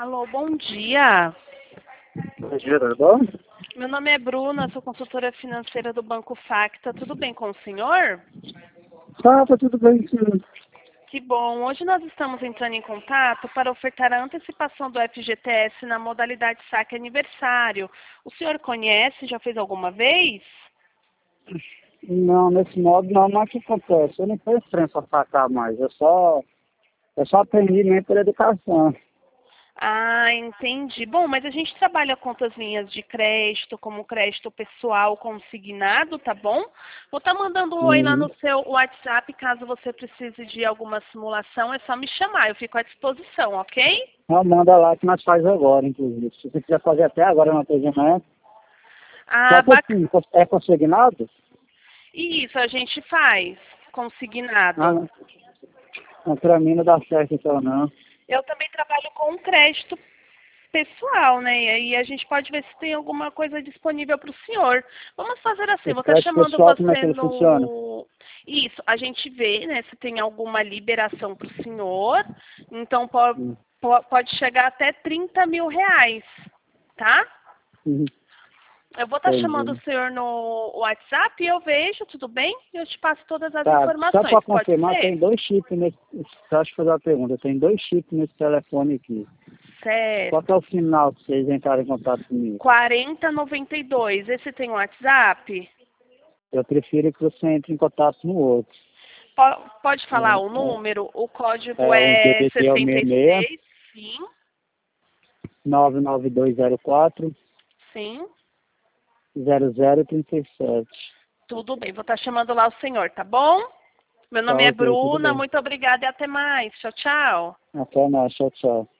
Alô, bom dia. Bom dia, tudo bom? Meu nome é Bruna, sou consultora financeira do Banco Facta. Tudo bem com o senhor? Tá tudo bem, sim. Que bom. Hoje nós estamos entrando em contato para ofertar a antecipação do FGTS na modalidade saque aniversário. O senhor conhece? Já fez alguma vez? Não, nesse modo não, mas o que acontece? Eu não tenho frente para sacar mais, eu só aprendi mesmo pela educação. Ah, entendi. Bom, mas a gente trabalha com outras linhas de crédito, como crédito pessoal consignado, tá bom? Vou estar mandando um oi lá Uhum. no seu WhatsApp, caso você precise de alguma simulação, é só me chamar, eu fico à disposição, ok? Então manda lá que nós faz agora, inclusive. Se você quiser fazer até agora no atendimento. Ah, Só que assim, é consignado? Isso, a gente faz, Ah, consignado. não, pra mim não dá certo então não. Eu também trabalho com crédito pessoal, né? E aí a gente pode ver se tem alguma coisa disponível para o senhor. Vamos fazer assim, Esse vou estar crédito chamando pessoal, como é que você ele funciona? no... Isso, a gente vê, né, se tem alguma liberação para o senhor. Então Uhum. pode chegar até 30 mil reais, tá? Uhum. Eu vou estar chamando o Entendi. senhor no WhatsApp e eu vejo, tudo bem? E eu te passo todas as Tá, só informações, para pode confirmar, ser? tem 2 chips nesse. Só deixa eu fazer uma pergunta. Tem 2 chips nesse telefone aqui. Qual que é Certo. o final que vocês entraram em contato comigo? 4092. Esse tem WhatsApp? Eu prefiro que você entre em contato no outro. Pode falar o número? O código O é DDD é o 66 66. Sim, 99204 sim. 0037. Tudo bem, vou estar chamando lá o senhor, tá bom? Meu Tá nome é ok, tudo Bruna, bem. muito obrigada e até mais. Tchau, tchau. Até mais, tchau, tchau.